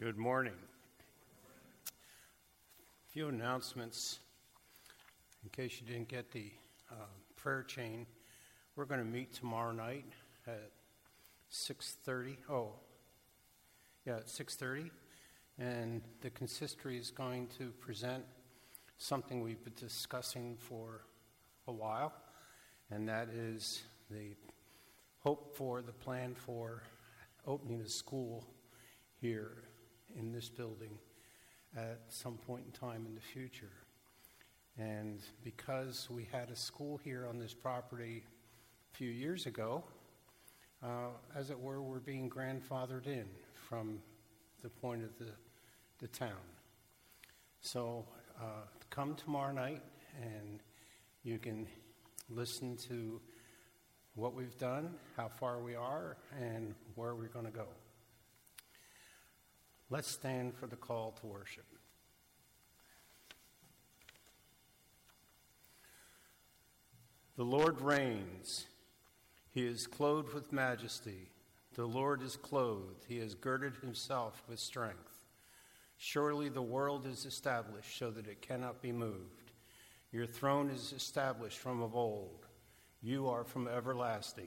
Good morning. A few announcements in case you didn't get the prayer chain. We're going to meet tomorrow night at 6:30. At 6:30. And the consistory is going to present something we've been discussing for a while, and that is the hope for the plan for opening a school here in this building at some point in time in the future. And because we had a school here on this property a few years ago, as it were, we're being grandfathered in from the point of the town. So come tomorrow night and you can listen to what we've done, how far we are, and where we're going to go. Let's stand for the call to worship. The Lord reigns. He is clothed with majesty. The Lord is clothed. He has girded himself with strength. Surely the world is established so that it cannot be moved. Your throne is established from of old. You are from everlasting.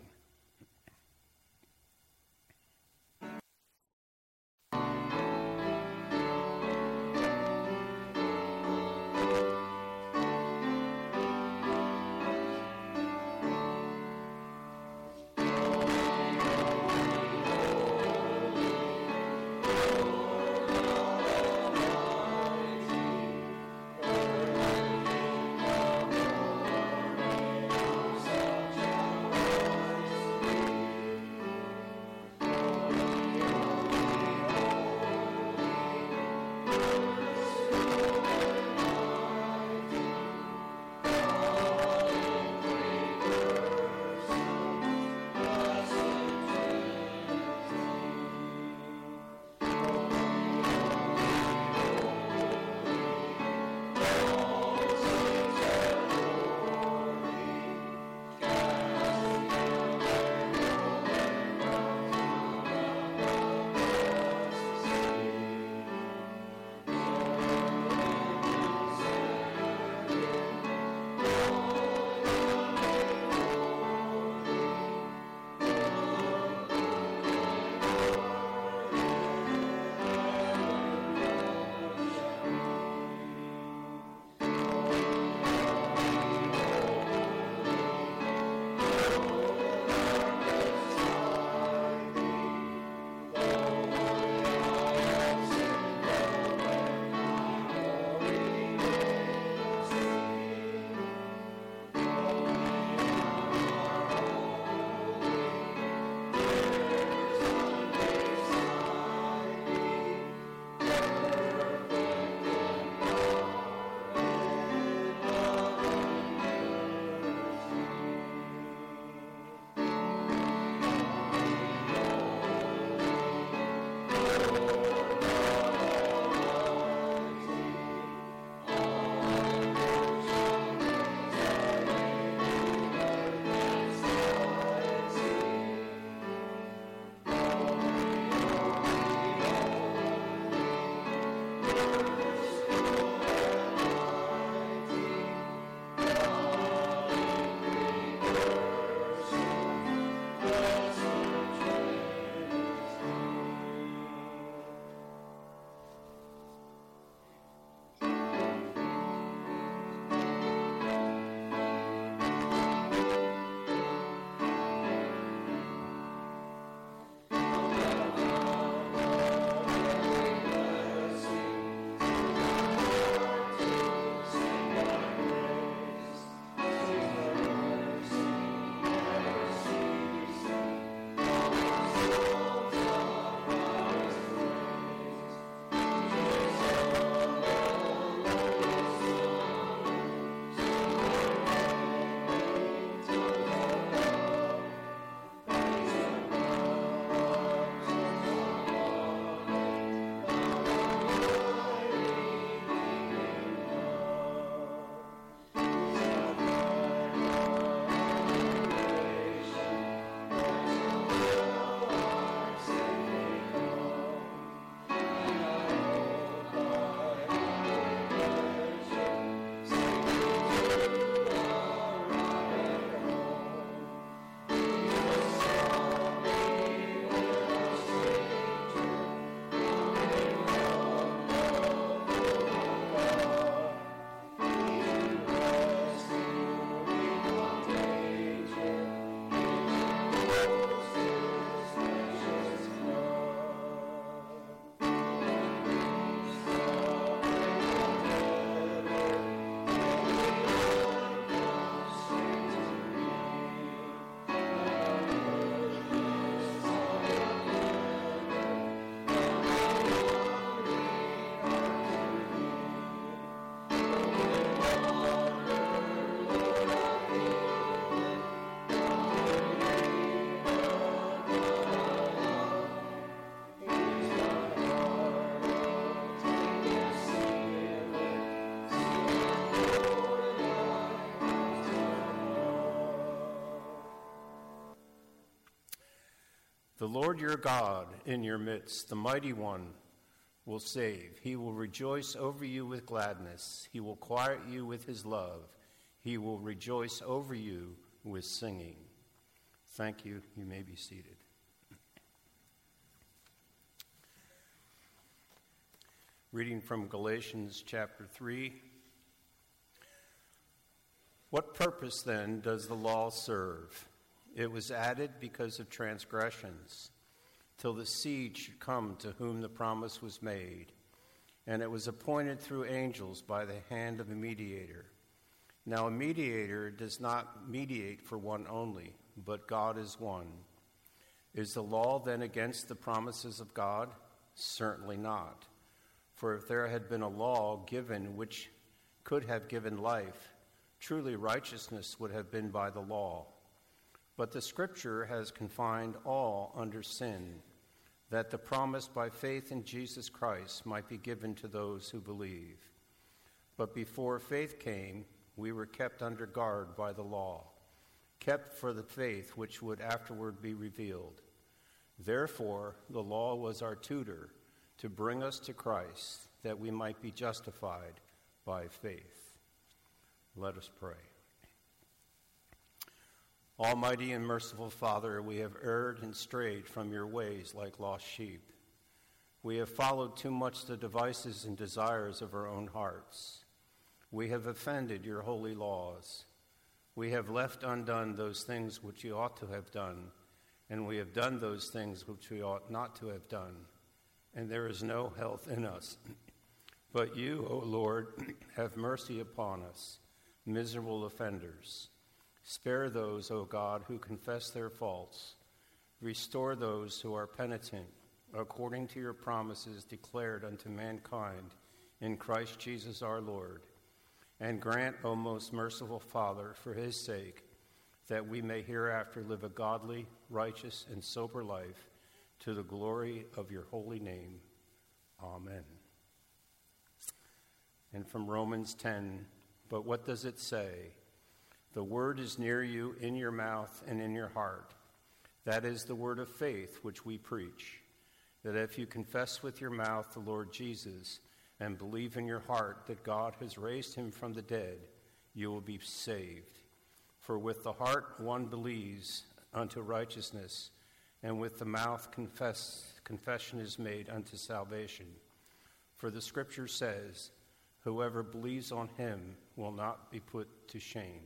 The Lord your God in your midst, the mighty one, will save. He will rejoice over you with gladness. He will quiet you with his love. He will rejoice over you with singing. Thank you. You may be seated. Reading from Galatians chapter 3. What purpose then does the law serve? It was added because of transgressions, till the seed should come to whom the promise was made. And it was appointed through angels by the hand of a mediator. Now a mediator does not mediate for one only, but God is one. Is the law then against the promises of God? Certainly not. For if there had been a law given which could have given life, truly righteousness would have been by the law. But the Scripture has confined all under sin, that the promise by faith in Jesus Christ might be given to those who believe. But before faith came, we were kept under guard by the law, kept for the faith which would afterward be revealed. Therefore, the law was our tutor to bring us to Christ, that we might be justified by faith. Let us pray. Almighty and merciful Father, we have erred and strayed from your ways like lost sheep. We have followed too much the devices and desires of our own hearts. We have offended your holy laws. We have left undone those things which you ought to have done, and we have done those things which we ought not to have done. And there is no health in us. But you, O Lord, have mercy upon us, miserable offenders. Spare those, O God, who confess their faults. Restore those who are penitent, according to your promises declared unto mankind in Christ Jesus our Lord. And grant, O most merciful Father, for his sake, that we may hereafter live a godly, righteous, and sober life, to the glory of your holy name. Amen. And from Romans 10, but what does it say? The word is near you, in your mouth and in your heart. That is the word of faith which we preach, that if you confess with your mouth the Lord Jesus and believe in your heart that God has raised him from the dead, you will be saved. For with the heart one believes unto righteousness, and with the mouth confession is made unto salvation. For the Scripture says, whoever believes on him will not be put to shame.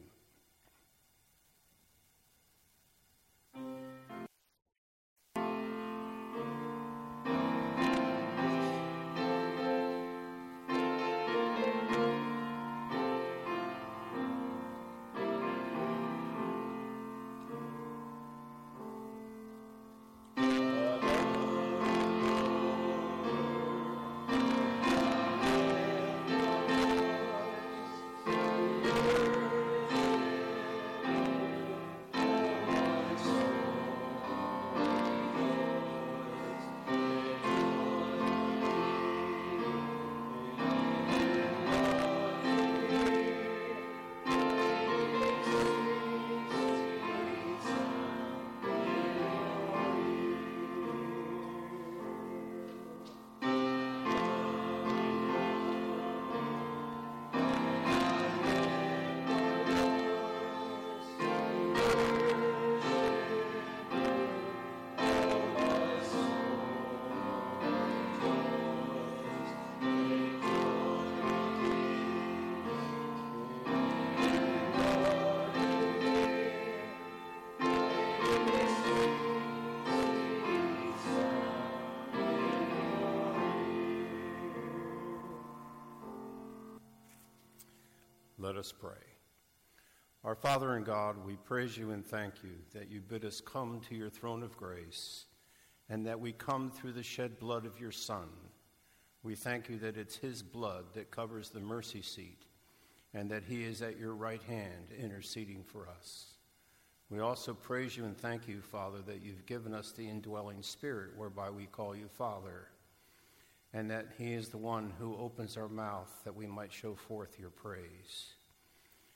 Let us pray. Our Father and God, we praise you and thank you that you bid us come to your throne of grace and that we come through the shed blood of your Son. We thank you that it's his blood that covers the mercy seat and that he is at your right hand interceding for us. We also praise you and thank you, Father, that you've given us the indwelling Spirit whereby we call you Father, and that he is the one who opens our mouth that we might show forth your praise.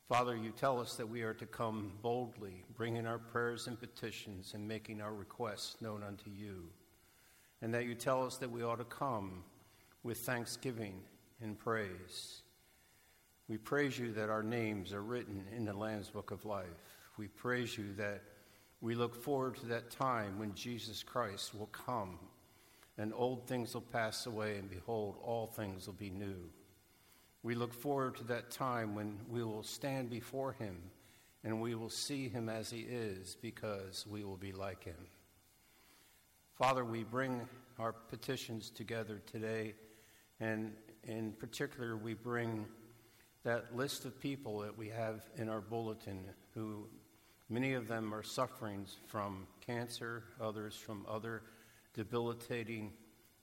Father, you tell us that we are to come boldly, bringing our prayers and petitions and making our requests known unto you, and that you tell us that we ought to come with thanksgiving and praise. We praise you that our names are written in the Lamb's Book of Life. We praise you that we look forward to that time when Jesus Christ will come, and old things will pass away, and behold, all things will be new. We look forward to that time when we will stand before him and we will see him as he is, because we will be like him. Father, we bring our petitions together today, and in particular we bring that list of people that we have in our bulletin, who many of them are suffering from cancer, others from other debilitating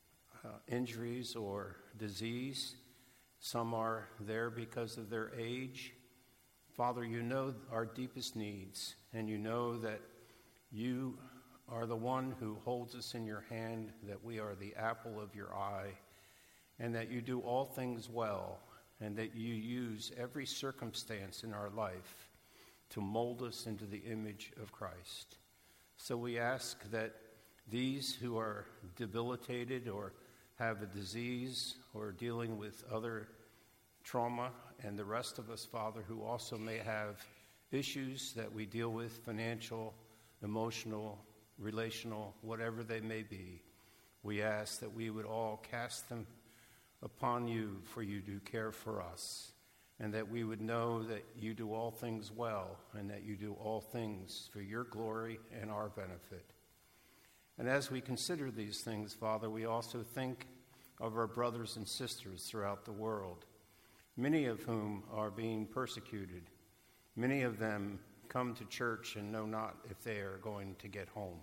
injuries or disease. Some are there because of their age. Father, you know our deepest needs, and you know that you are the one who holds us in your hand, that we are the apple of your eye, and that you do all things well, and that you use every circumstance in our life to mold us into the image of Christ. So we ask that these who are debilitated or have a disease or dealing with other trauma, and the rest of us, Father, who also may have issues that we deal with, financial, emotional, relational, whatever they may be, we ask that we would all cast them upon you, for you do care for us, and that we would know that you do all things well, and that you do all things for your glory and our benefit. And as we consider these things, Father, we also think of our brothers and sisters throughout the world, many of whom are being persecuted. Many of them come to church and know not if they are going to get home.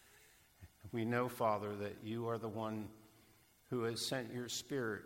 We know, Father, that you are the one who has sent your Spirit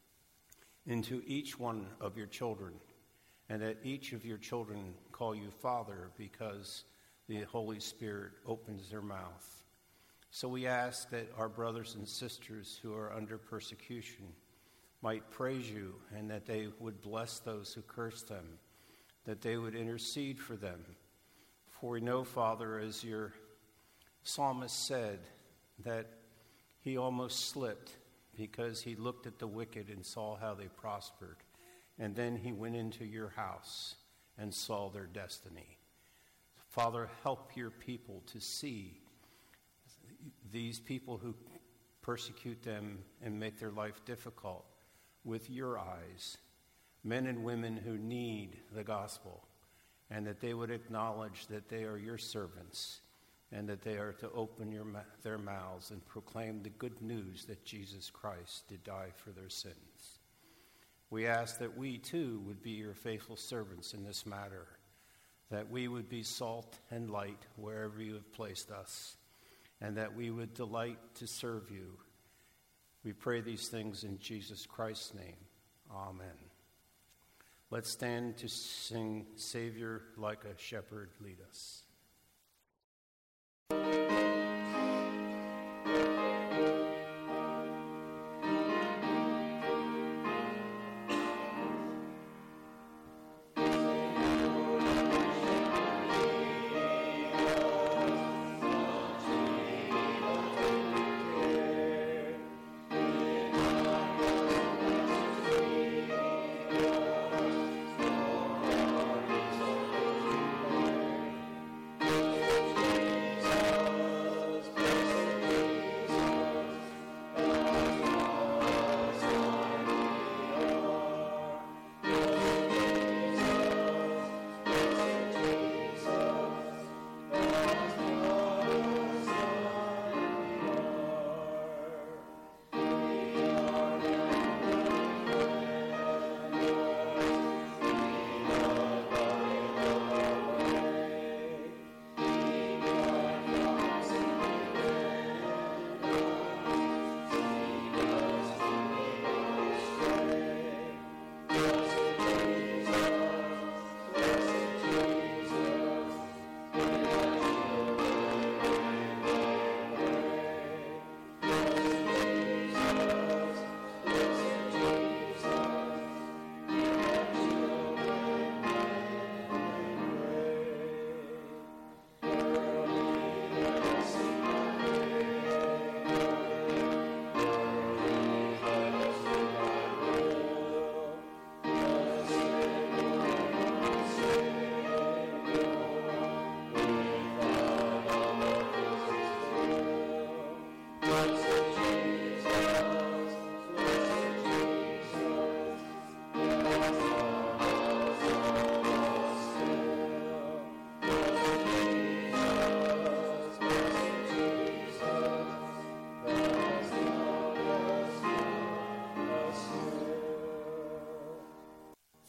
into each one of your children, and that each of your children call you Father because the Holy Spirit opens their mouth. So we ask that our brothers and sisters who are under persecution might praise you, and that they would bless those who curse them, that they would intercede for them. For we know, Father, as your psalmist said, that he almost slipped because he looked at the wicked and saw how they prospered, and then he went into your house and saw their destiny. Father, help your people to see these people who persecute them and make their life difficult with your eyes, men and women who need the gospel, and that they would acknowledge that they are your servants, and that they are to open their mouths and proclaim the good news that Jesus Christ did die for their sins. We ask that we too would be your faithful servants in this matter, that we would be salt and light wherever you have placed us, and that we would delight to serve you. We pray these things in Jesus Christ's name. Amen. Let's stand to sing Savior Like a Shepherd Lead Us.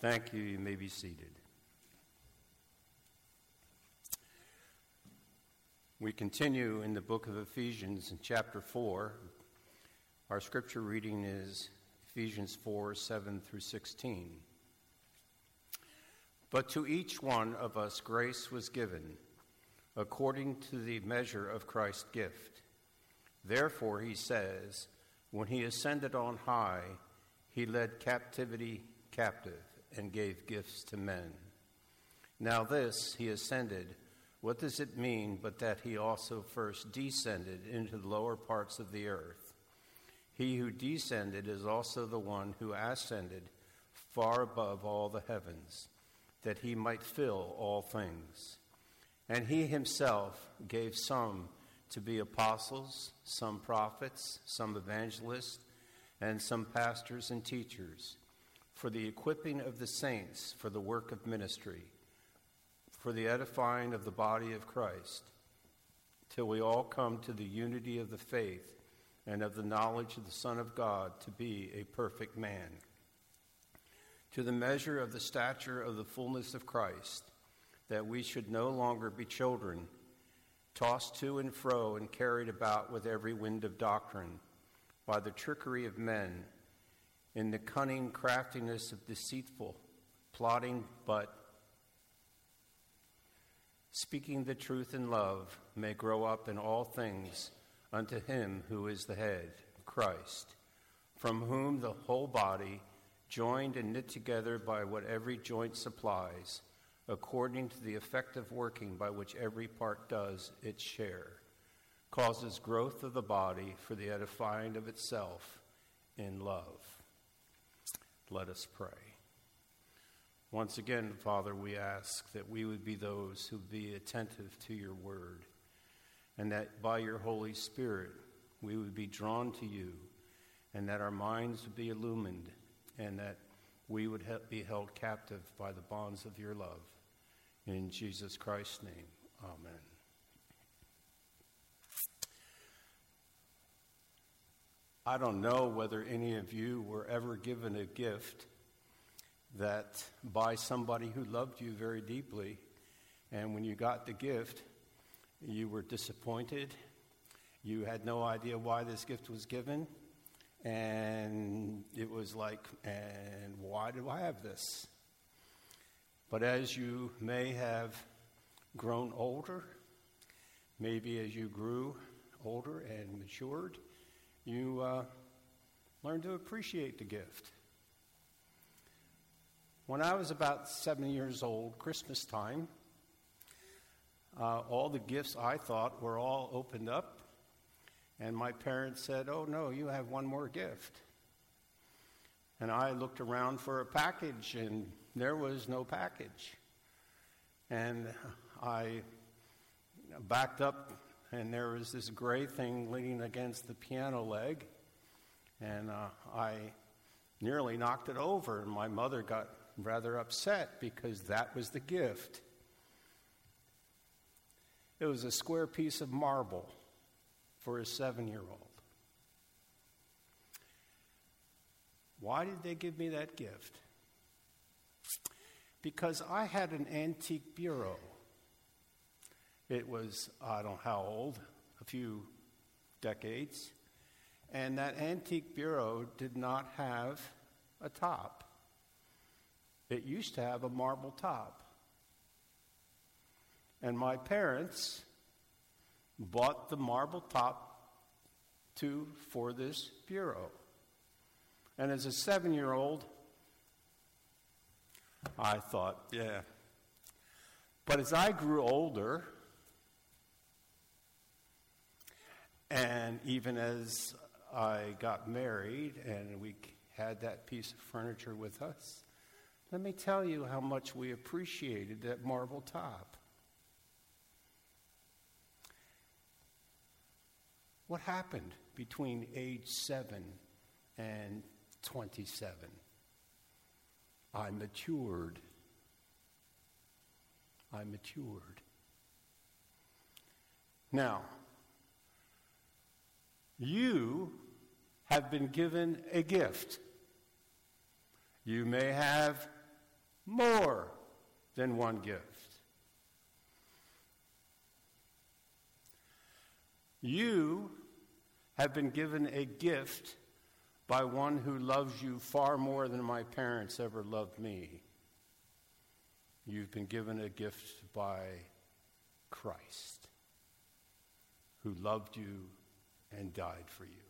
Thank you. You may be seated. We continue in the book of Ephesians in chapter 4. Our scripture reading is Ephesians 4, 7 through 16. But to each one of us grace was given, according to the measure of Christ's gift. Therefore, he says, when he ascended on high, he led captivity captive and gave gifts to men. Now this, he ascended, what does it mean but that he also first descended into the lower parts of the earth? He who descended is also the one who ascended far above all the heavens, that he might fill all things. And he himself gave some to be apostles, some prophets, some evangelists, and some pastors and teachers, for the equipping of the saints for the work of ministry, for the edifying of the body of Christ, till we all come to the unity of the faith and of the knowledge of the Son of God, to be a perfect man, to the measure of the stature of the fullness of Christ, that we should no longer be children, tossed to and fro and carried about with every wind of doctrine, by the trickery of men, in the cunning craftiness of deceitful plotting, but speaking the truth in love, may grow up in all things unto him who is the head, Christ, from whom the whole body, joined and knit together by what every joint supplies, according to the effective working by which every part does its share, causes growth of the body for the edifying of itself in love. Let us pray. Once again, Father, we ask that we would be those who be attentive to your word, and that by your Holy Spirit we would be drawn to you, and that our minds would be illumined, and that we would be held captive by the bonds of your love. In Jesus Christ's name, amen. I don't know whether any of you were ever given a gift that by somebody who loved you very deeply, and when you got the gift, you were disappointed. You had no idea why this gift was given, and it was like, and why do I have this? But as you may have grown older, maybe as you grew older and matured, you learned to appreciate the gift. When I was about 7 years old, Christmas time, all the gifts I thought were all opened up, and my parents said, "Oh no, you have one more gift." And I looked around for a package, and there was no package. And I backed up, and there was this gray thing leaning against the piano leg, and I nearly knocked it over, and my mother got rather upset because that was the gift. It was a square piece of marble for a 7-year-old. Why did they give me that gift? Because I had an antique bureau. It was, I don't know how old, a few decades. And that antique bureau did not have a top. It used to have a marble top. And my parents bought the marble top for this bureau. And as a 7-year-old, I thought, yeah. But as I grew older, and even as I got married and we had that piece of furniture with us, let me tell you how much we appreciated that marble top. What happened between age 7 and 27? I matured. Now, you have been given a gift. You may have more than one gift. You have been given a gift by one who loves you far more than my parents ever loved me. You've been given a gift by Christ, who loved you and died for you.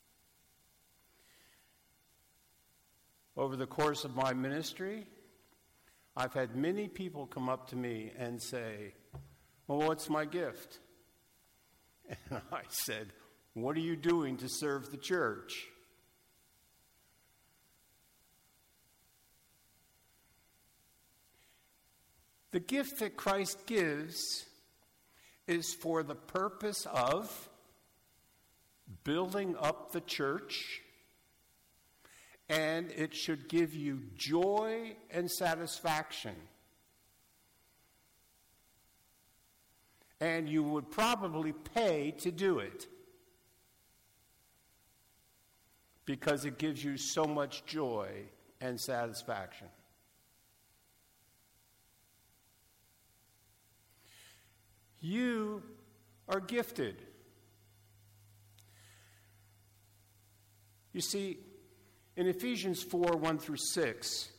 Over the course of my ministry, I've had many people come up to me and say, well, what's my gift? And I said, what are you doing to serve the church? The gift that Christ gives is for the purpose of building up the church, and it should give you joy and satisfaction. And you would probably pay to do it because it gives you so much joy and satisfaction. You are gifted. You see, in Ephesians 4, 1 through 6,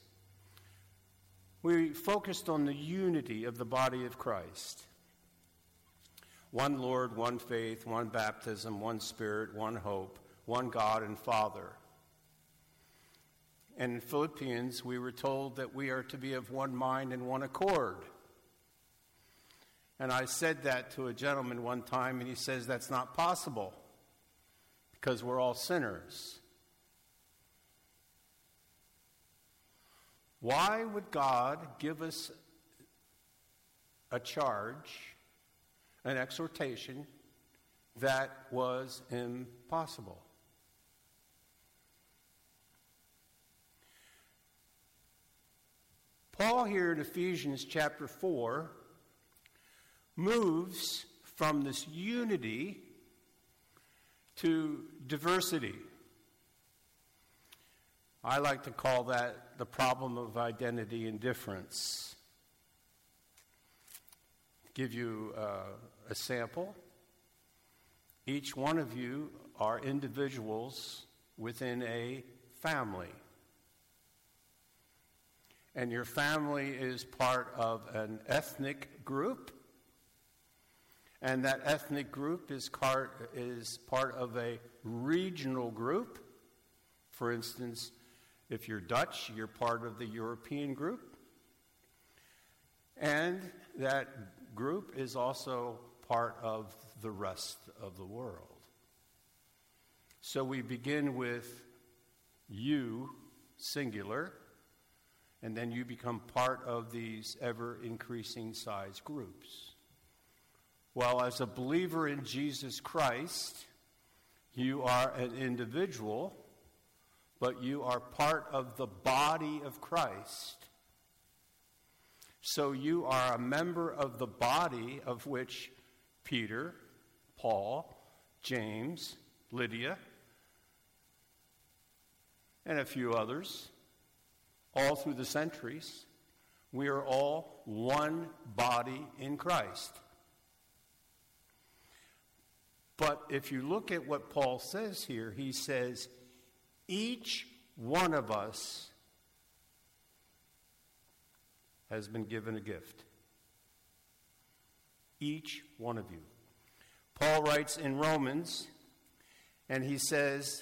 we focused on the unity of the body of Christ. One Lord, one faith, one baptism, one Spirit, one hope, one God and Father. And in Philippians, we were told that we are to be of one mind and one accord. And I said that to a gentleman one time, and he says that's not possible because we're all sinners. Why would God give us a charge, an exhortation, that was impossible? Paul here in Ephesians chapter 4 moves from this unity to diversity. I like to call that the problem of identity and difference. Give you a sample. Each one of you are individuals within a family. And your family is part of an ethnic group. And that ethnic group is part of a regional group. For instance, if you're Dutch, you're part of the European group. And that group is also part of the rest of the world. So we begin with you, singular, and then you become part of these ever-increasing size groups. Well, as a believer in Jesus Christ, you are an individual, but you are part of the body of Christ. So you are a member of the body of which Peter, Paul, James, Lydia, and a few others, all through the centuries, we are all one body in Christ. But if you look at what Paul says here, he says, each one of us has been given a gift. Each one of you. Paul writes in Romans, and he says,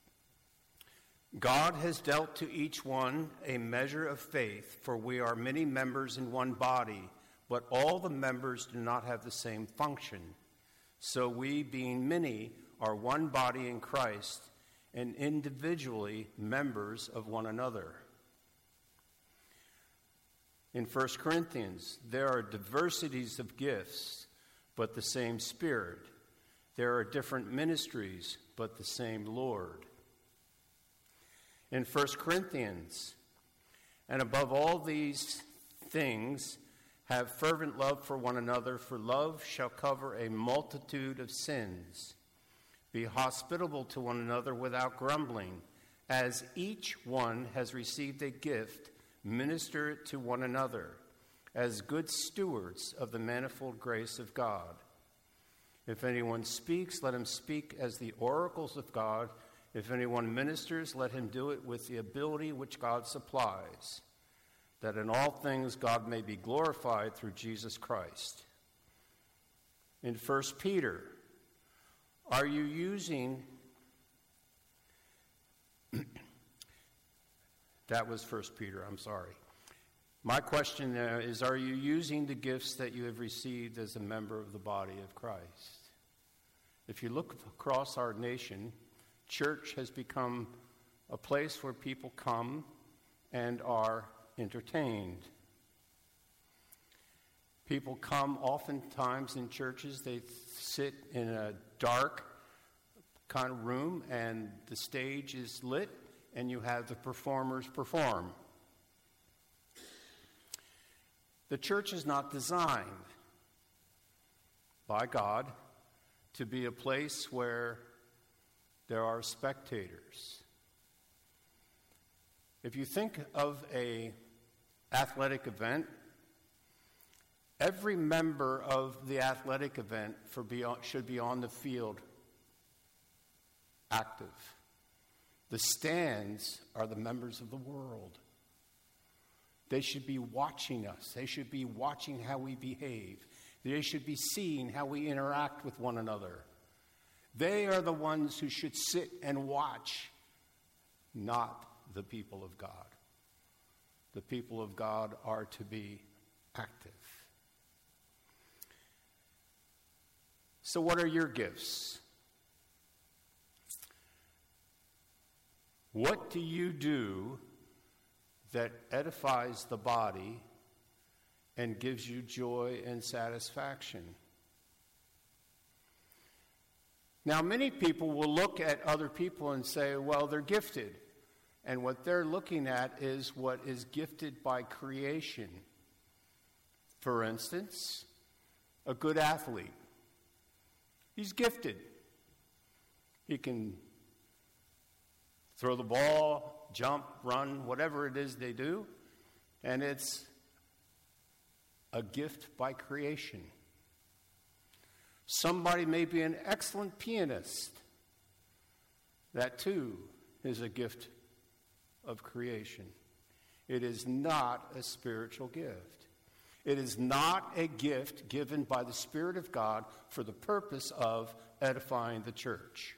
God has dealt to each one a measure of faith, for we are many members in one body, but all the members do not have the same function. So we, being many, are one body in Christ, and individually members of one another. In 1 Corinthians, there are diversities of gifts, but the same Spirit. There are different ministries, but the same Lord. In 1 Corinthians, and above all these things, have fervent love for one another, for love shall cover a multitude of sins. Be hospitable to one another without grumbling. As each one has received a gift, minister it to one another as good stewards of the manifold grace of God. If anyone speaks, let him speak as the oracles of God. If anyone ministers, let him do it with the ability which God supplies, that in all things God may be glorified through Jesus Christ. In 1 Peter, are you using... That was 1 Peter, I'm sorry. My question there is, are you using the gifts that you have received as a member of the body of Christ? If you look across our nation, church has become a place where people come and are entertained. People come oftentimes in churches, they sit in a dark kind of room and the stage is lit and you have the performers perform. The church is not designed by God to be a place where there are spectators. If you think of an athletic event, every member of the athletic event should be on the field active. The stands are the members of the world. They should be watching us. They should be watching how we behave. They should be seeing how we interact with one another. They are the ones who should sit and watch, not the people of God. The people of God are to be active. So what are your gifts? What do you do that edifies the body and gives you joy and satisfaction? Now, many people will look at other people and say, well, they're gifted. And what they're looking at is what is gifted by creation. For instance, a good athlete. He's gifted. He can throw the ball, jump, run, whatever it is they do, and it's a gift by creation. Somebody may be an excellent pianist. That too is a gift of creation. It is not a spiritual gift. It is not a gift given by the Spirit of God for the purpose of edifying the church.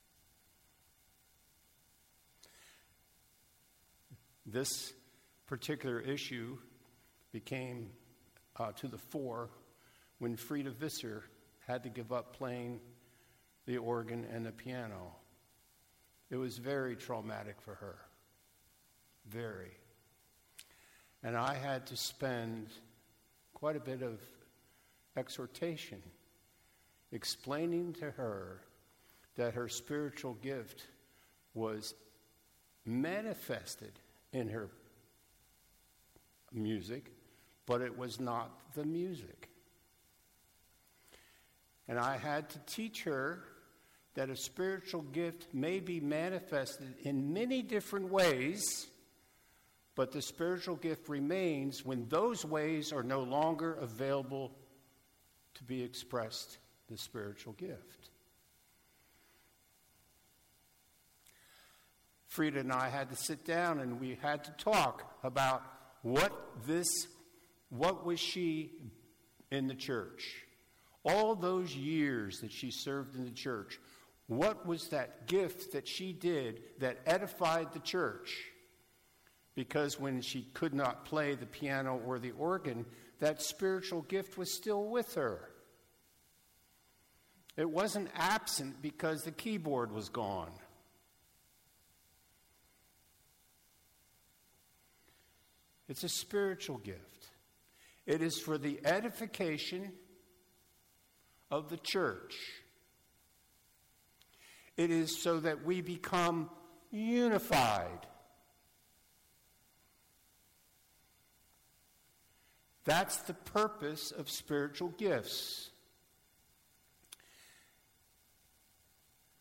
This particular issue became to the fore when Frida Visser had to give up playing the organ and the piano. It was very traumatic for her. Very. And I had to spend quite a bit of exhortation explaining to her that her spiritual gift was manifested in her music, but it was not the music. And I had to teach her that a spiritual gift may be manifested in many different ways, but the spiritual gift remains when those ways are no longer available to be expressed, the spiritual gift. Frida and I had to sit down and we had to talk about what was she in the church. All those years that she served in the church, what was that gift that she did that edified the church? Because when she could not play the piano or the organ, that spiritual gift was still with her. It wasn't absent because the keyboard was gone. It's a spiritual gift. It is for the edification of the church. It is so that we become unified. That's the purpose of spiritual gifts.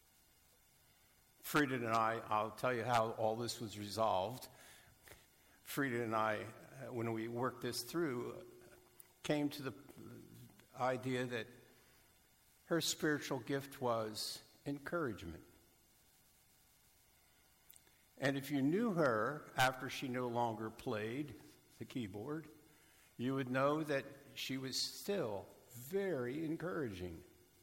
Frida and I'll tell you how all this was resolved. Frida and I, when we worked this through, came to the idea that her spiritual gift was encouragement. And if you knew her after she no longer played the keyboard, you would know that she was still very encouraging.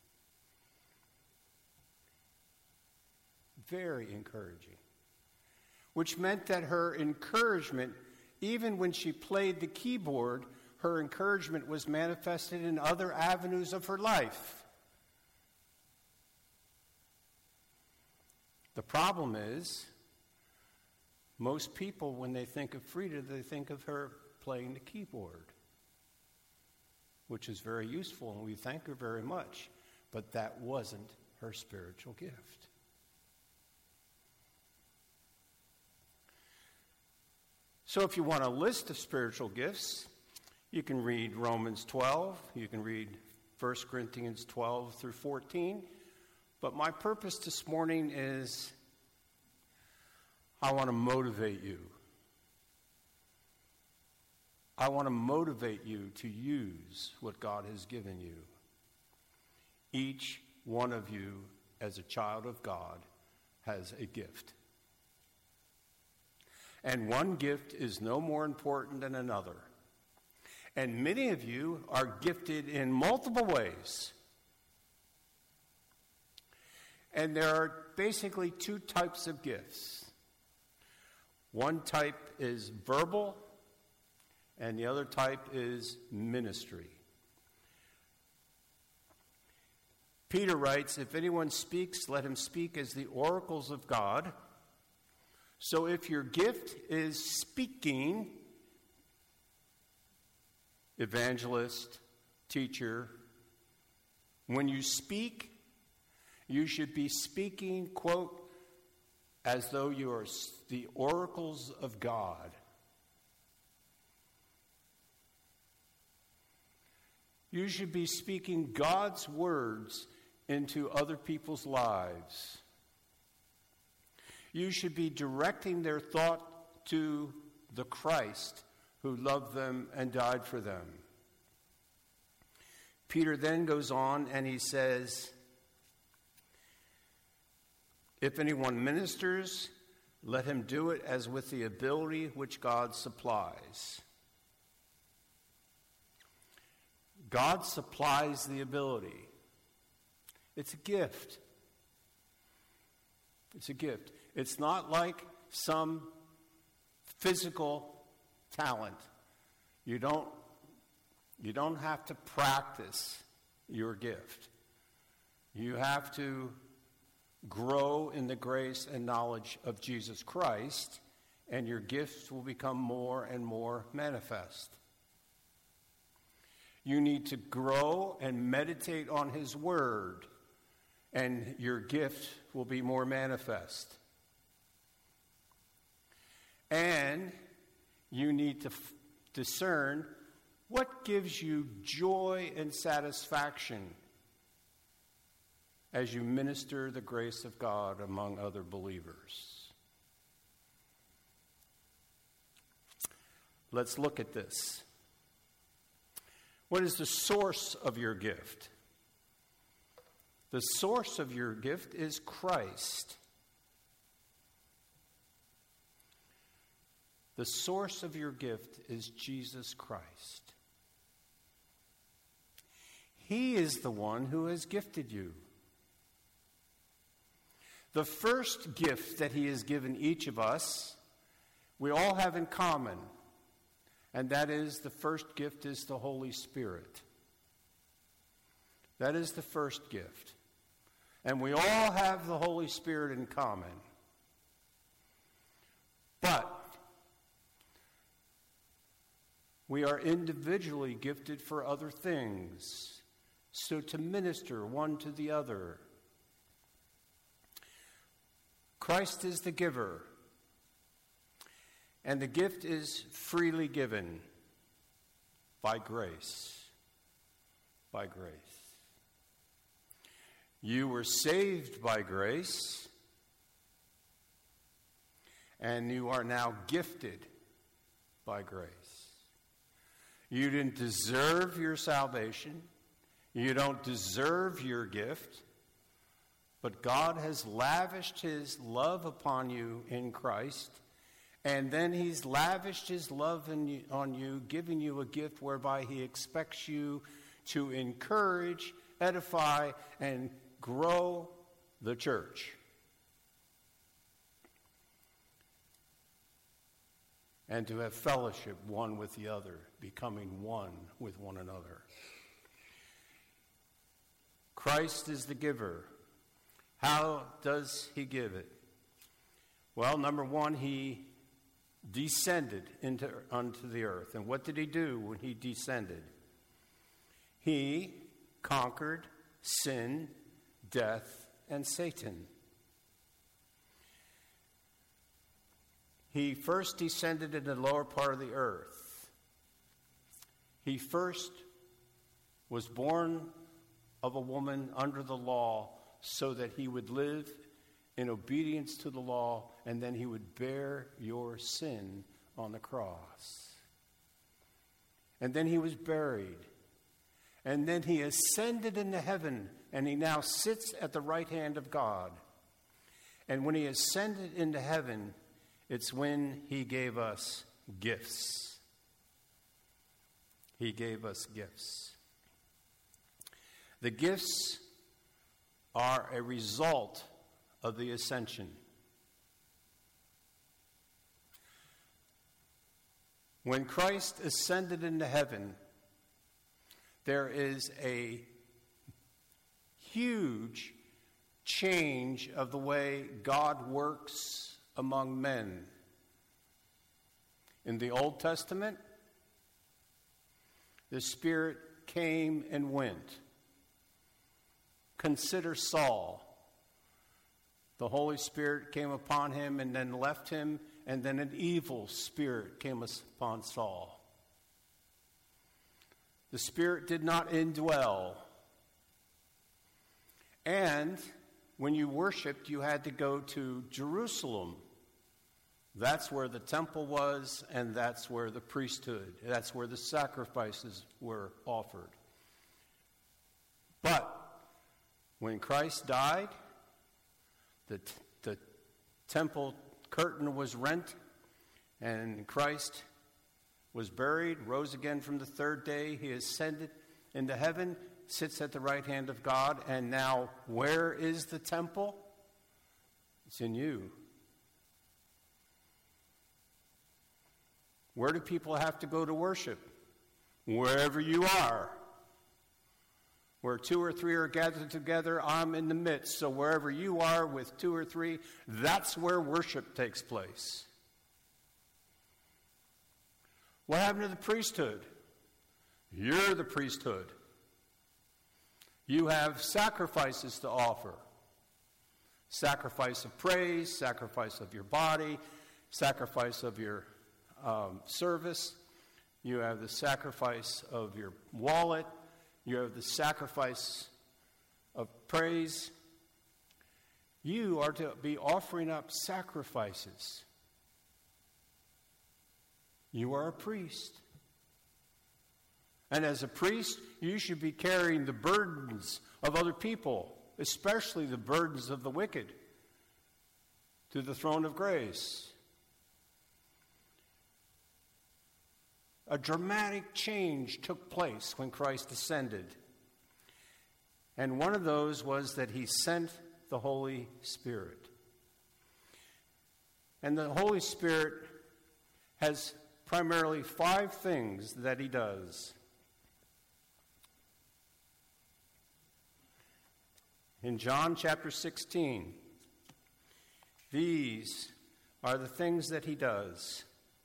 Very encouraging. Which meant that her encouragement, even when she played the keyboard, her encouragement was manifested in other avenues of her life. The problem is, most people, when they think of Frida, they think of her playing the keyboard, which is very useful, and we thank her very much, but that wasn't her spiritual gift. So if you want a list of spiritual gifts, you can read Romans 12, you can read 1 Corinthians 12 through 14, but my purpose this morning is I want to motivate you. I want to motivate you to use what God has given you. Each one of you, as a child of God, has a gift. And one gift is no more important than another. And many of you are gifted in multiple ways. And there are basically two types of gifts. One type is verbal, and the other type is ministry. Peter writes, "If anyone speaks, let him speak as the oracles of God." So if your gift is speaking, evangelist, teacher, when you speak, you should be speaking, quote, as though you are the oracles of God. You should be speaking God's words into other people's lives. You should be directing their thought to the Christ who loved them and died for them. Peter then goes on and he says, "If anyone ministers, let him do it as with the ability which God supplies." God supplies the ability. It's a gift. It's a gift. It's not like some physical talent. You don't have to practice your gift. You have to grow in the grace and knowledge of Jesus Christ, and your gifts will become more and more manifest. You need to grow and meditate on His Word, and your gift will be more manifest. And you need to discern what gives you joy and satisfaction as you minister the grace of God among other believers. Let's look at this. What is the source of your gift? The source of your gift is Christ. The source of your gift is Jesus Christ. He is the one who has gifted you. The first gift that He has given each of us, we all have in common. And that is, the first gift is the Holy Spirit. That is the first gift. And we all have the Holy Spirit in common. But we are individually gifted for other things, so to minister one to the other. Christ is the giver, and the gift is freely given by grace. By grace. You were saved by grace, and you are now gifted by grace. You didn't deserve your salvation. You don't deserve your gift. But God has lavished his love upon you in Christ. And then he's lavished his love on you, giving you a gift whereby he expects you to encourage, edify, and grow the church. And to have fellowship one with the other, becoming one with one another. Christ is the giver. How does he give it? Well, number one, he descended unto the earth. And what did he do when he descended? He conquered sin, death, and Satan. He first descended in the lower part of the earth. He first was born of a woman under the law so that he would live in obedience to the law, and then he would bear your sin on the cross. And then he was buried. And then he ascended into heaven, and he now sits at the right hand of God. And when he ascended into heaven, it's when he gave us gifts. He gave us gifts. The gifts are a result of the ascension. When Christ ascended into heaven, there is a huge change of the way God works among men. In the Old Testament, the Spirit came and went. Consider Saul. The Holy Spirit came upon him and then left him, and then an evil spirit came upon Saul. The Spirit did not indwell. And when you worshiped, you had to go to Jerusalem. That's where the temple was, and that's where the priesthood, that's where the sacrifices were offered. But when Christ died, the temple curtain was rent, and Christ was buried, rose again from the third day. He ascended into heaven, sits at the right hand of God, and now where is the temple? It's in you. Where do people have to go to worship? Wherever you are. Where two or three are gathered together, I'm in the midst. So wherever you are with two or three, that's where worship takes place. What happened to the priesthood? You're the priesthood. You have sacrifices to offer. Sacrifice of praise, sacrifice of your body, sacrifice of your service. You have the sacrifice of your wallet. You have the sacrifice of praise. You are to be offering up sacrifices. You are a priest. And as a priest, you should be carrying the burdens of other people, especially the burdens of the wicked, to the throne of grace. A dramatic change took place when Christ ascended. And one of those was that he sent the Holy Spirit. And the Holy Spirit has primarily 5 things that he does. In John chapter 16, these are the things that he does.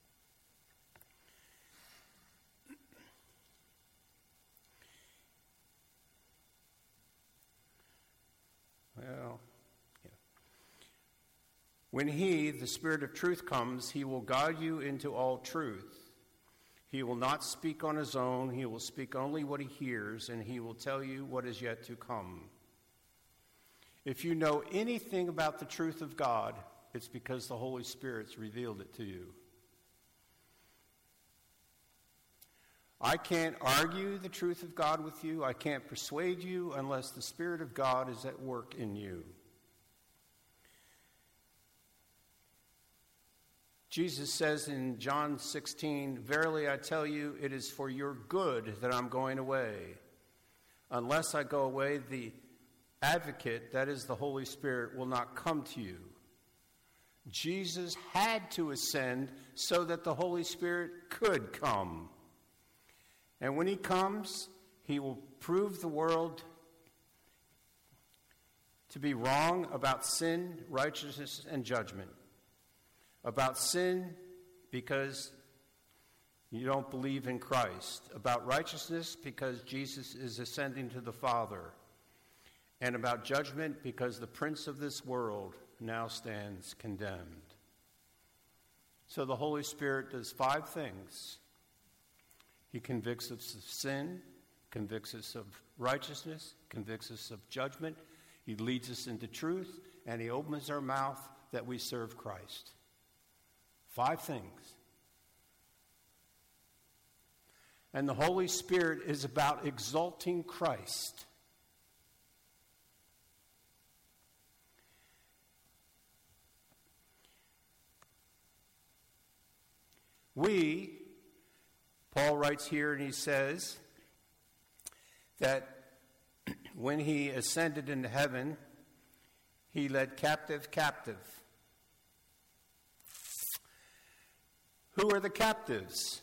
Well, yeah. When he, the Spirit of truth, comes, he will guide you into all truth. He will not speak on his own. He will speak only what he hears, and he will tell you what is yet to come. If you know anything about the truth of God, it's because the Holy Spirit's revealed it to you. I can't argue the truth of God with you. I can't persuade you unless the Spirit of God is at work in you. Jesus says in John 16, "Verily I tell you, it is for your good that I'm going away. Unless I go away, the Advocate, that is the Holy Spirit, will not come to you." Jesus had to ascend so that the Holy Spirit could come. And when he comes, he will prove the world to be wrong about sin, righteousness, and judgment. About sin, because you don't believe in Christ. About righteousness, because Jesus is ascending to the Father. And about judgment, because the prince of this world now stands condemned. So the Holy Spirit does 5 things. He convicts us of sin, convicts us of righteousness, convicts us of judgment. He leads us into truth, and he opens our mouth that we serve Christ. 5 things. And the Holy Spirit is about exalting Christ. Paul writes here and he says that when he ascended into heaven, he led captive. Who are the captives?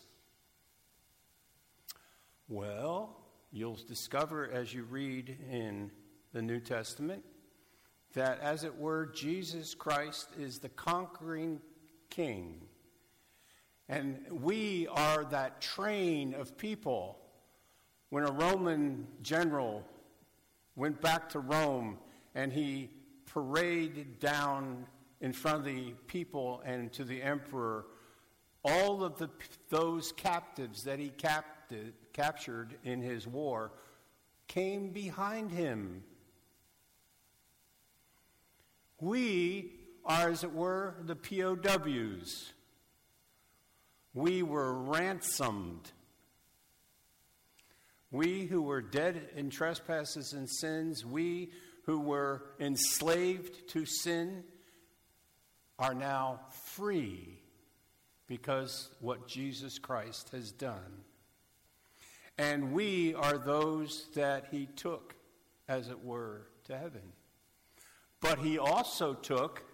Well, you'll discover as you read in the New Testament that, as it were, Jesus Christ is the conquering king. And we are that train of people. When a Roman general went back to Rome and he paraded down in front of the people and to the emperor all of those captives that he captured in his war came behind him. We are, as it were, the POWs. We were ransomed. We who were dead in trespasses and sins, we who were enslaved to sin, are now free because what Jesus Christ has done. And we are those that he took, as it were, to heaven. But he also took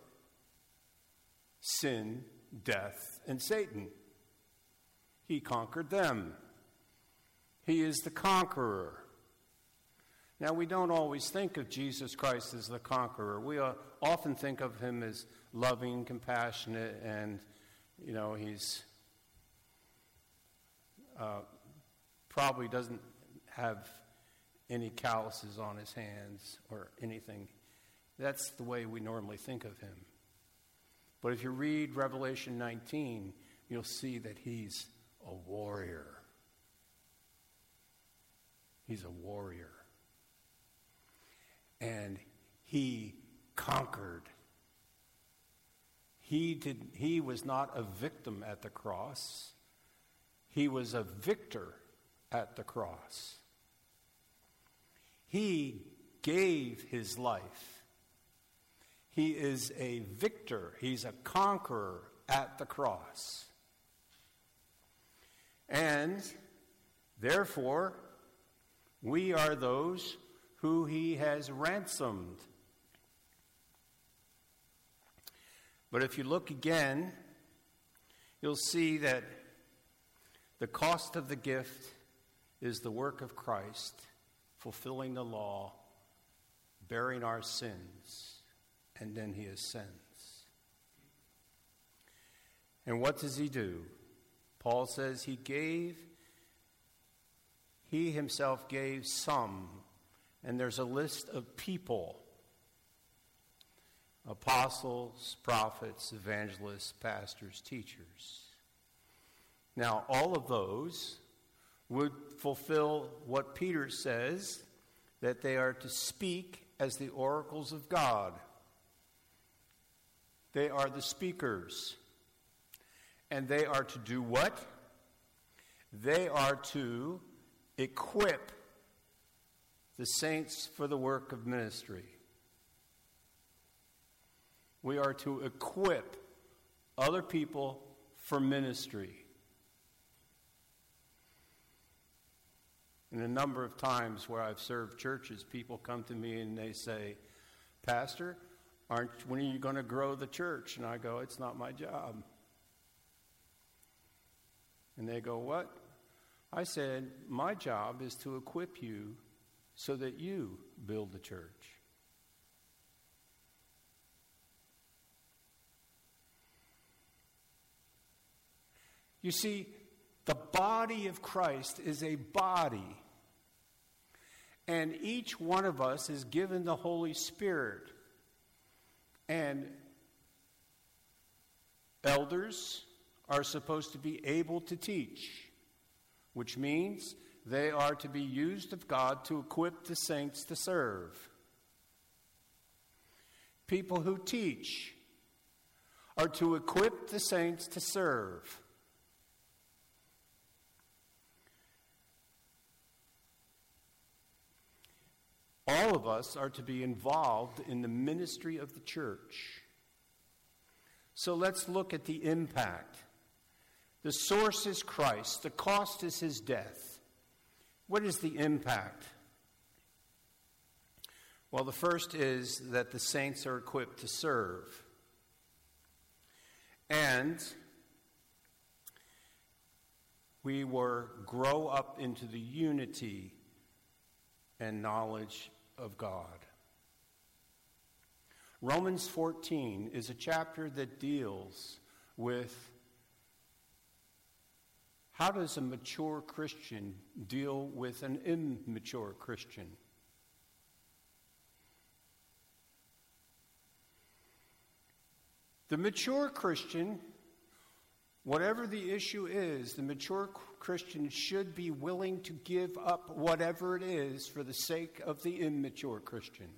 sin, death, and Satan. He conquered them. He is the conqueror. Now, we don't always think of Jesus Christ as the conqueror. We often think of him as loving, compassionate, and, he's probably doesn't have any calluses on his hands or anything. That's the way we normally think of him. But if you read Revelation 19, you'll see that he's a warrior. He's a warrior. And he conquered. He was not a victim at the cross. He was a victor at the cross. He gave his life. He is a victor. He's a conqueror at the cross. And therefore, we are those who he has ransomed. But if you look again, you'll see that the cost of the gift is the work of Christ, fulfilling the law, bearing our sins, and then he ascends. And what does he do? Paul says he himself gave some, and there's a list of people: apostles, prophets, evangelists, pastors, teachers. Now, all of those would fulfill what Peter says, that they are to speak as the oracles of God. They are the speakers. And they are to do what? They are to equip the saints for the work of ministry. We are to equip other people for ministry. And a number of times where I've served churches, people come to me and they say, Pastor, when are you going to grow the church? And I go, it's not my job. And they go, what? I said, my job is to equip you so that you build the church. You see, the body of Christ is a body. And each one of us is given the Holy Spirit. And elders are supposed to be able to teach, which means they are to be used of God to equip the saints to serve. People who teach are to equip the saints to serve. All of us are to be involved in the ministry of the church. So let's look at the impact. The source is Christ. The cost is his death. What is the impact? Well, the first is that the saints are equipped to serve. And we will grow up into the unity and knowledge of God. Romans 14 is a chapter that deals with how does a mature Christian deal with an immature Christian. The mature Christian, whatever the issue is, the mature Christian should be willing to give up whatever it is for the sake of the immature Christian.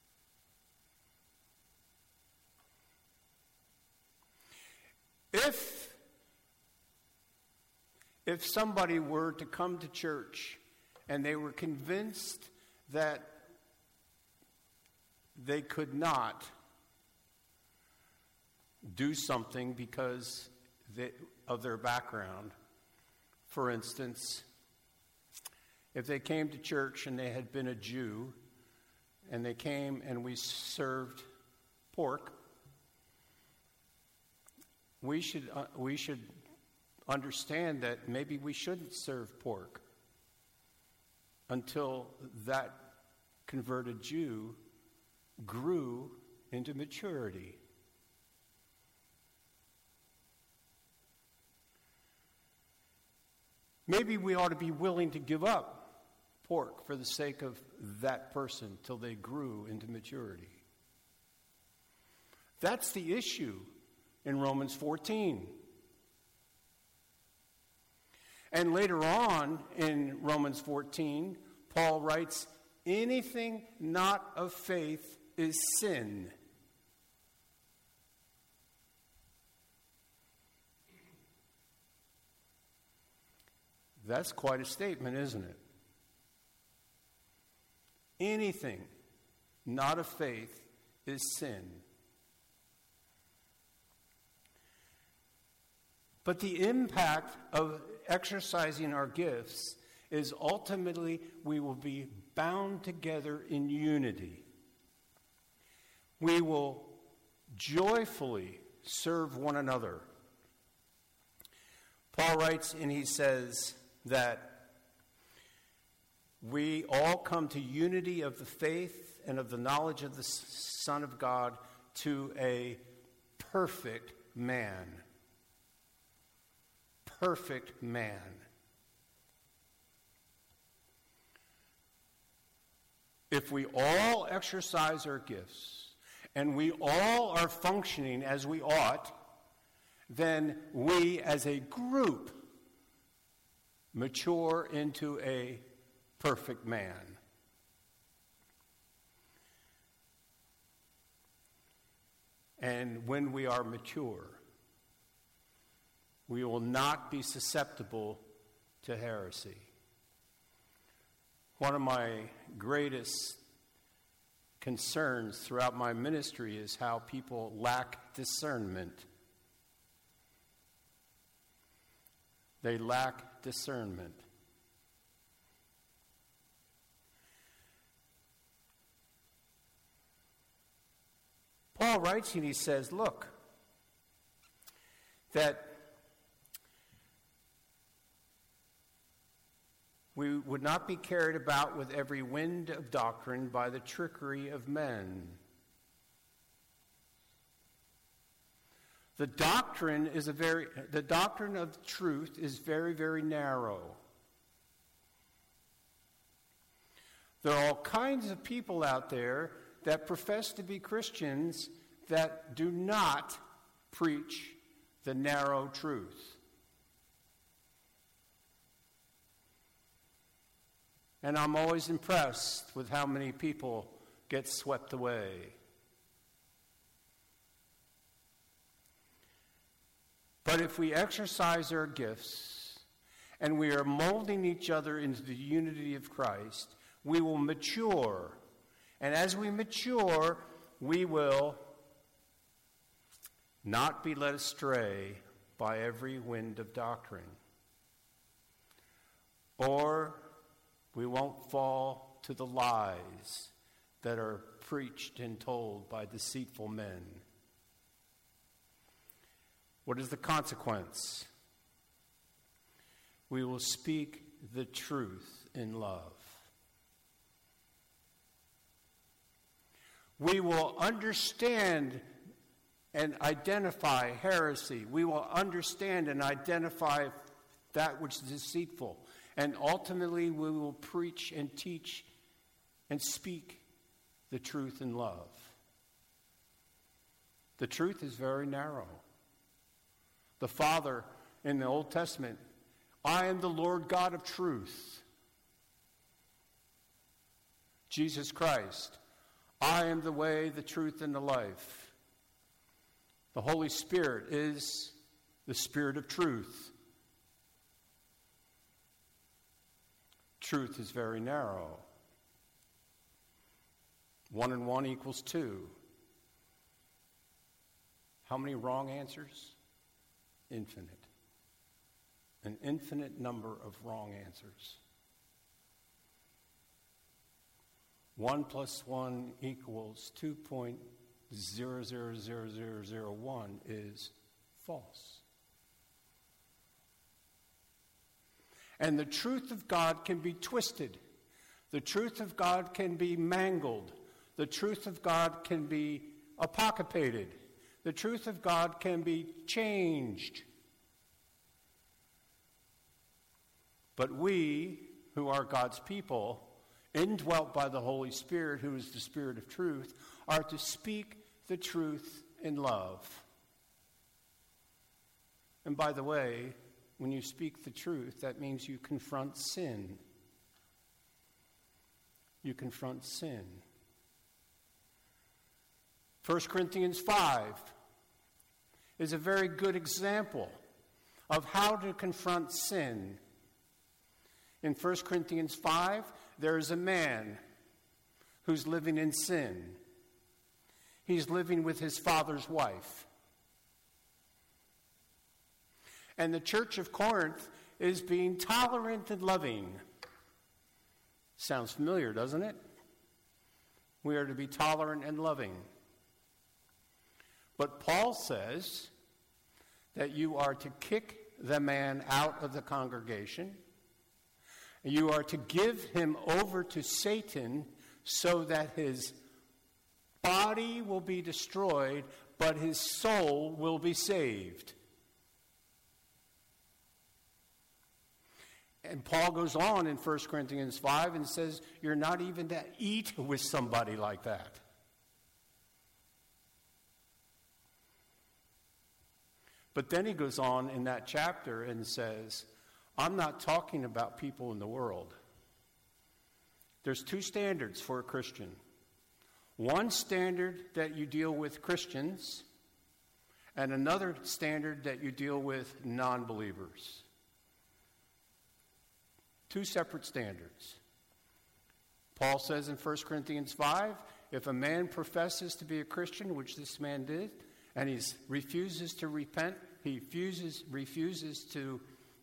If somebody were to come to church and they were convinced that they could not do something because of their background, for instance, if they came to church and they had been a Jew and they came and we served pork, we should understand that maybe we shouldn't serve pork until that converted Jew grew into maturity. Maybe we ought to be willing to give up pork for the sake of that person till they grew into maturity. That's the issue in Romans 14. And later on in Romans 14, Paul writes, anything not of faith is sin. That's quite a statement, isn't it? Anything not of faith is sin. But the impact of exercising our gifts is ultimately we will be bound together in unity. We will joyfully serve one another. Paul writes and he says that we all come to unity of the faith and of the knowledge of the Son of God to a perfect man. Perfect man. If we all exercise our gifts and we all are functioning as we ought, then we as a group mature into a perfect man. And when we are mature, we will not be susceptible to heresy. One of my greatest concerns throughout my ministry is how people lack discernment. They lack discernment. Paul writes and he says, look, that we would not be carried about with every wind of doctrine by the trickery of men. The doctrine of truth is very, very narrow. There are all kinds of people out there that profess to be Christians that do not preach the narrow truth. And I'm always impressed with how many people get swept away. But if we exercise our gifts and we are molding each other into the unity of Christ, we will mature. And as we mature, we will not be led astray by every wind of doctrine. Or we won't fall to the lies that are preached and told by deceitful men. What is the consequence? We will speak the truth in love. We will understand and identify heresy. We will understand and identify that which is deceitful. And ultimately, we will preach and teach and speak the truth in love. The truth is very narrow. The Father in the Old Testament, I am the Lord God of truth. Jesus Christ, I am the way, the truth, and the life. The Holy Spirit is the Spirit of truth. Truth is very narrow. 1 and 1 equals 2. How many wrong answers? Infinite. An infinite number of wrong answers. 1 plus 1 equals 2.000001 is false. And the truth of God can be twisted. The truth of God can be mangled. The truth of God can be apocapated. The truth of God can be changed. But we, who are God's people, indwelt by the Holy Spirit, who is the Spirit of truth, are to speak the truth in love. And by the way, when you speak the truth, that means you confront sin. You confront sin. 1 Corinthians 5 is a very good example of how to confront sin. In 1 Corinthians 5, there is a man who's living in sin. He's living with his father's wife. And the church of Corinth is being tolerant and loving. Sounds familiar, doesn't it? We are to be tolerant and loving. But Paul says that you are to kick the man out of the congregation. You are to give him over to Satan so that his body will be destroyed, but his soul will be saved. And Paul goes on in 1 Corinthians 5 and says, you're not even to eat with somebody like that. But then he goes on in that chapter and says, I'm not talking about people in the world. There's two standards for a Christian. One standard that you deal with Christians, and another standard that you deal with non-believers. Two separate standards. Paul says in 1 Corinthians 5, if a man professes to be a Christian, which this man did, and he refuses to repent, he refuses to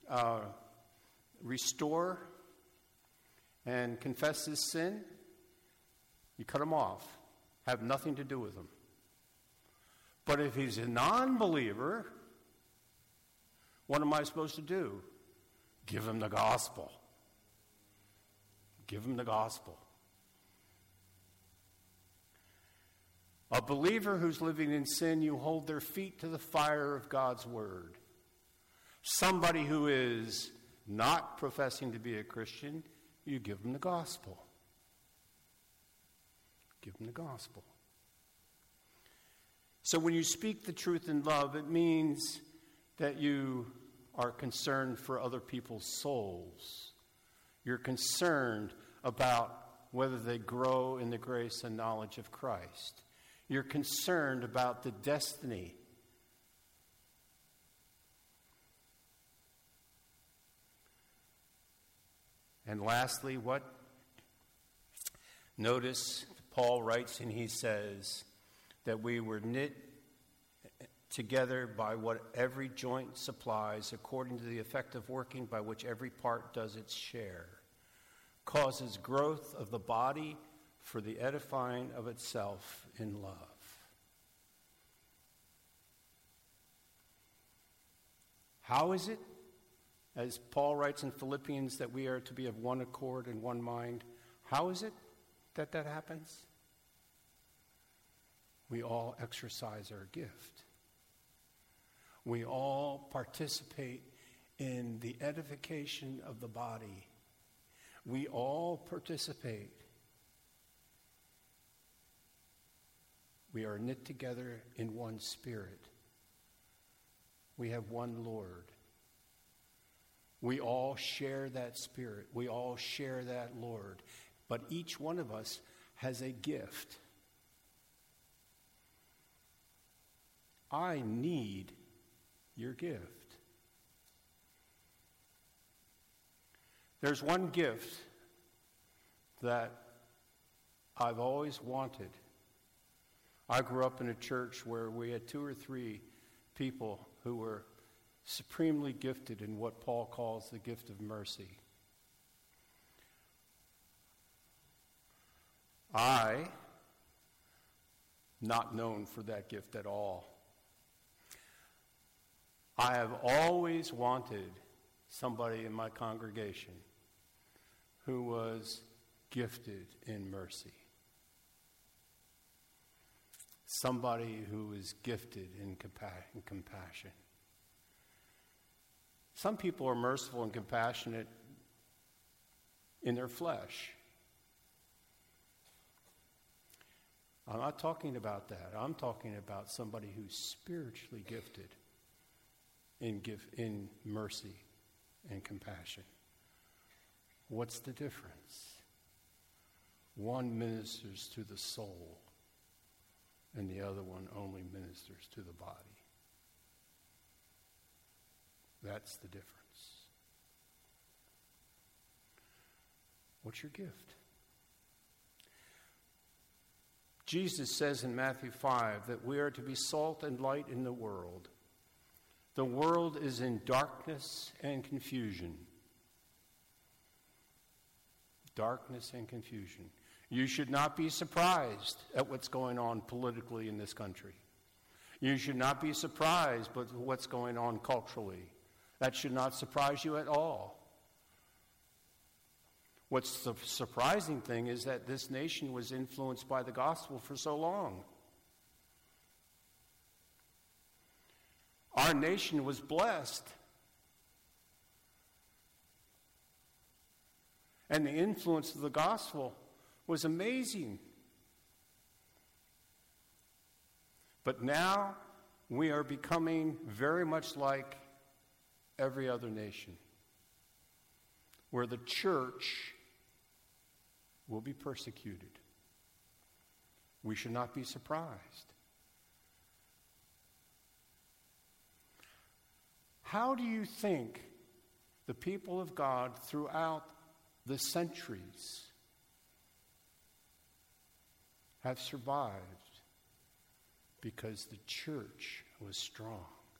restore and confess his sin, you cut him off. Have nothing to do with him. But if he's a non-believer, what am I supposed to do? Give him the gospel. Give him the gospel. A believer who's living in sin, you hold their feet to the fire of God's word. Somebody who is not professing to be a Christian, you give them the gospel. Give them the gospel. So when you speak the truth in love, it means that you are concerned for other people's souls. You're concerned about whether they grow in the grace and knowledge of Christ. You're concerned about the destiny. And lastly, what? Notice Paul writes and he says that we were knit together by what every joint supplies, according to the effective working by which every part does its share, causes growth of the body for the edifying of itself in love. How is it, as Paul writes in Philippians, that we are to be of one accord and one mind? How is it that that happens? We all exercise our gift. We all participate in the edification of the body. We all participate. We are knit together in one spirit. We have one Lord. We all share that spirit. We all share that Lord. But each one of us has a gift. I need your gift. There's one gift that I've always wanted. I grew up in a church where we had 2 or 3 people who were supremely gifted in what Paul calls the gift of mercy. I, not known for that gift at all. I have always wanted somebody in my congregation who was gifted in mercy. Somebody who is gifted in compassion. Some people are merciful and compassionate in their flesh. I'm not talking about that. I'm talking about somebody who's spiritually gifted in mercy and compassion. What's the difference? One ministers to the soul, and the other one only ministers to the body. That's the difference. What's your gift? Jesus says in Matthew 5 that we are to be salt and light in the world. The world is in darkness and confusion. Darkness and confusion. You should not be surprised at what's going on politically in this country. You should not be surprised by what's going on culturally. That should not surprise you at all. What's the surprising thing is that this nation was influenced by the gospel for so long. Our nation was blessed. And the influence of the gospel was amazing. But now we are becoming very much like every other nation, where the church will be persecuted. We should not be surprised. How do you think the people of God throughout the centuries have survived because the church was strong.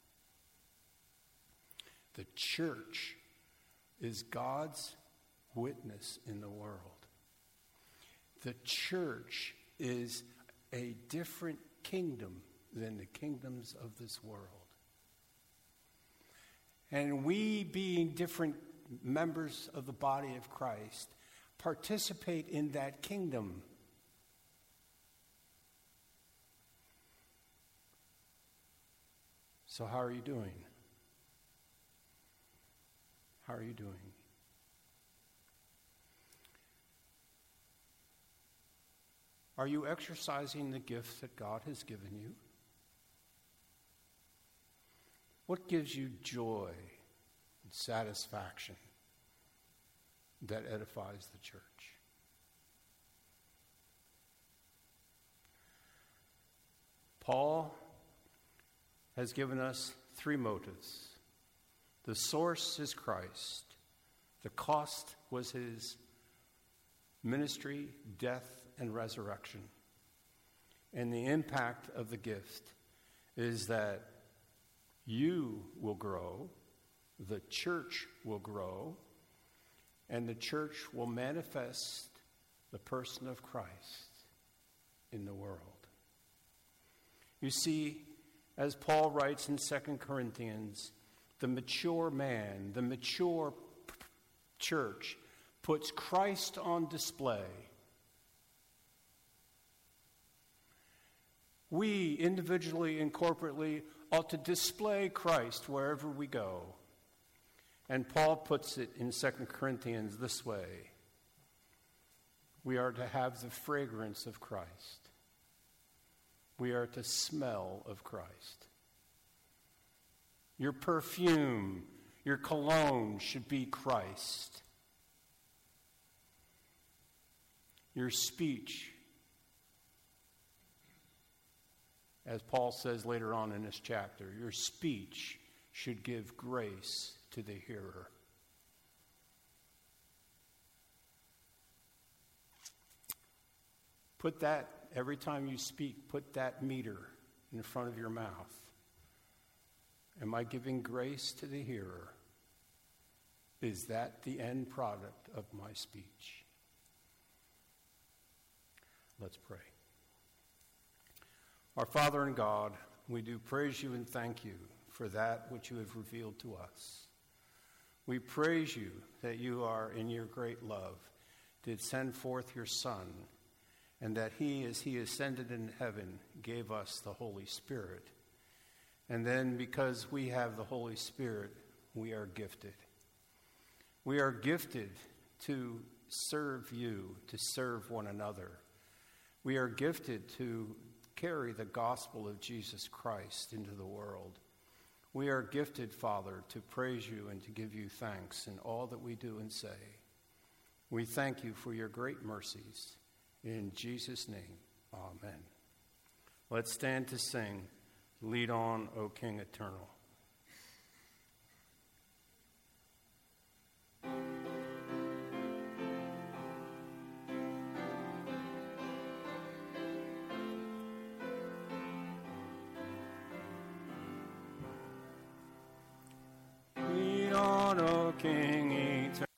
The church is God's witness in the world. The church is a different kingdom than the kingdoms of this world. And we, being different members of the body of Christ, participate in that kingdom. So how are you doing? How are you doing? Are you exercising the gifts that God has given you? What gives you joy and satisfaction that edifies the church? Paul has given us three motives. The source is Christ. The cost was his ministry, death, and resurrection. And the impact of the gift is that you will grow, the church will grow, and the church will manifest the person of Christ in the world. You see, as Paul writes in 2 Corinthians, the mature man, the mature church, puts Christ on display. We, individually and corporately, ought to display Christ wherever we go. And Paul puts it in 2 Corinthians this way. We are to have the fragrance of Christ. We are to smell of Christ. Your perfume, your cologne should be Christ. Your speech, as Paul says later on in this chapter, your speech should give grace to the hearer. Put that, every time you speak, put that meter in front of your mouth. Am I giving grace to the hearer? Is that the end product of my speech? Let's pray. Our Father and God, we do praise you and thank you for that which you have revealed to us. We praise you that you are, in your great love, did send forth your Son, and that he, as he ascended in heaven, gave us the Holy Spirit. And then, because we have the Holy Spirit, we are gifted. We are gifted to serve you, to serve one another. We are gifted to carry the gospel of Jesus Christ into the world. We are gifted, Father, to praise you and to give you thanks in all that we do and say. We thank you for your great mercies. In Jesus' name, amen. Let's stand to sing, Lead On, O King Eternal. Lead on, O King Eternal.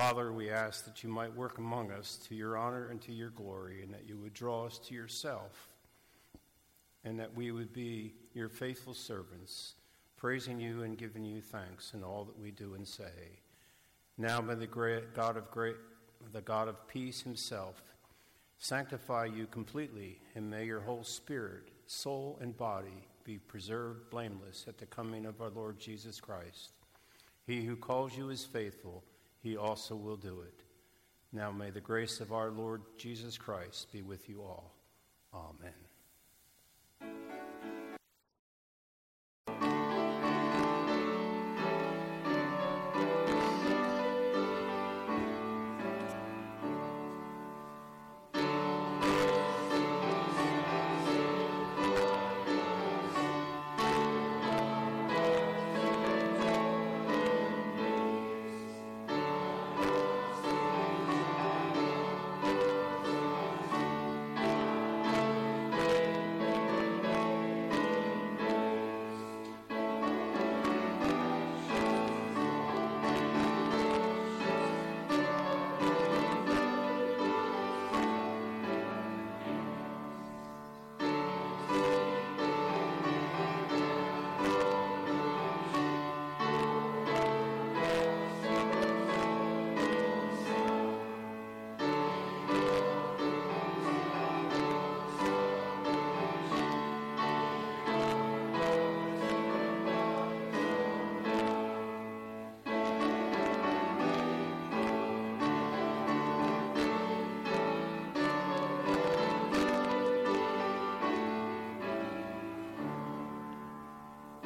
Father, we ask that you might work among us to your honor and to your glory, and that you would draw us to yourself, and that we would be your faithful servants, praising you and giving you thanks in all that we do and say. Now may the God of peace himself sanctify you completely, and may your whole spirit, soul, and body be preserved blameless at the coming of our Lord Jesus Christ. He who calls you is faithful, he also will do it. Now may the grace of our Lord Jesus Christ be with you all. Amen.